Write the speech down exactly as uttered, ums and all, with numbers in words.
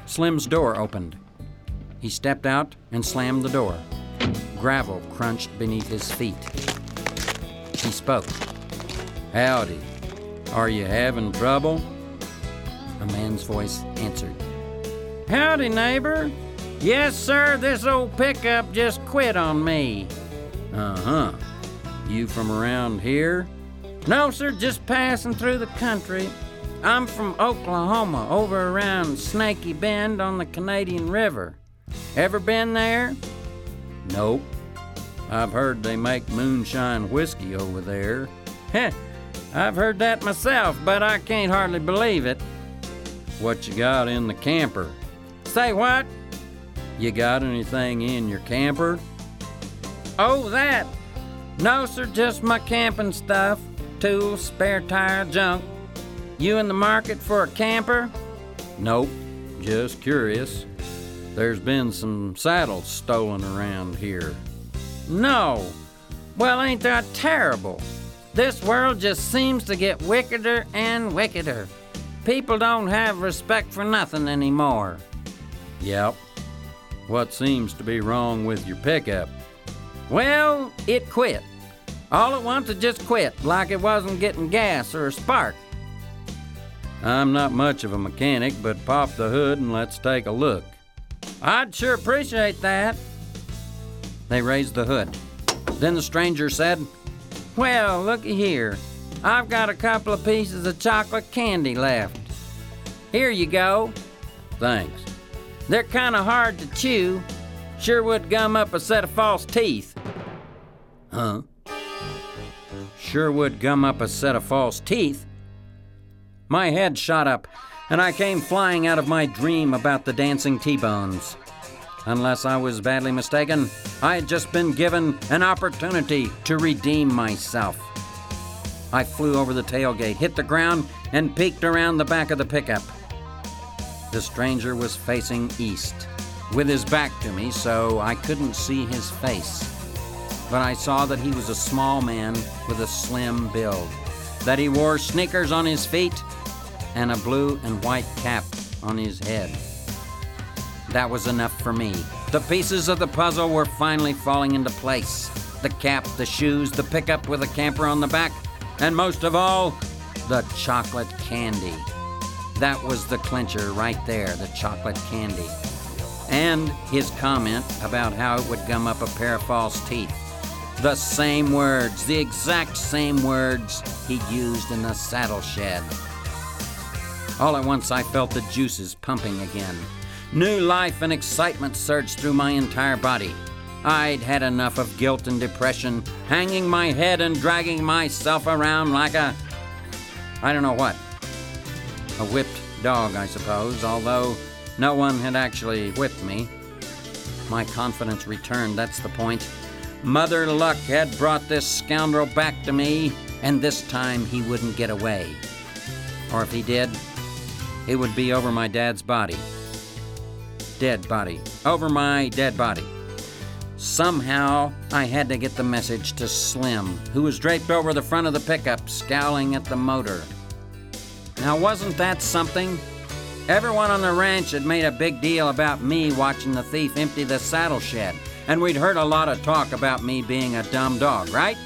Slim's door opened. He stepped out and slammed the door. Gravel crunched beneath his feet. He spoke. "Howdy. Are you having trouble?" A man's voice answered. "Howdy, neighbor. Yes, sir, this old pickup just quit on me." "Uh-huh. You from around here?" "No, sir, just passing through the country. I'm from Oklahoma, over around Snaky Bend on the Canadian River. Ever been there?" "Nope. I've heard they make moonshine whiskey over there." "Heh, I've heard that myself, but I can't hardly believe it." "What you got in the camper?" "Say what?" "You got anything in your camper?" "Oh, that? No, sir, just my camping stuff. Tools, spare tire, junk. You in the market for a camper?" "Nope, just curious. There's been some saddles stolen around here." "No? Well, ain't that terrible? This world just seems to get wickeder and wickeder. People don't have respect for nothing anymore." "Yep. What seems to be wrong with your pickup?" "Well, it quit. All at once it just quit, like it wasn't getting gas or a spark." "I'm not much of a mechanic, but pop the hood and let's take a look." "I'd sure appreciate that." They raised the hood. Then the stranger said, "Well, looky here. I've got a couple of pieces of chocolate candy left. Here you go." "Thanks." "They're kind of hard to chew. Sure would gum up a set of false teeth." "Huh? Sure would gum up a set of false teeth?" My head shot up, and I came flying out of my dream about the dancing T-bones. Unless I was badly mistaken, I had just been given an opportunity to redeem myself. I flew over the tailgate, hit the ground, and peeked around the back of the pickup. The stranger was facing east, with his back to me, so I couldn't see his face. But I saw that he was a small man with a slim build, that he wore sneakers on his feet and a blue and white cap on his head. That was enough for me. The pieces of the puzzle were finally falling into place. The cap, the shoes, the pickup with a camper on the back, and most of all, the chocolate candy. That was the clincher right there, the chocolate candy. And his comment about how it would gum up a pair of false teeth. The same words, the exact same words he'd used in the saddle shed. All at once I felt the juices pumping again. New life and excitement surged through my entire body. I'd had enough of guilt and depression, hanging my head and dragging myself around like a... I don't know what. A whipped dog, I suppose, although no one had actually whipped me. My confidence returned, that's the point. Mother Luck had brought this scoundrel back to me, and this time he wouldn't get away. Or if he did, it would be over my dad's body. Dead body. Over my dead body. Somehow, I had to get the message to Slim, who was draped over the front of the pickup, scowling at the motor. Now, wasn't that something? Everyone on the ranch had made a big deal about me watching the thief empty the saddle shed, and we'd heard a lot of talk about me being a dumb dog, right?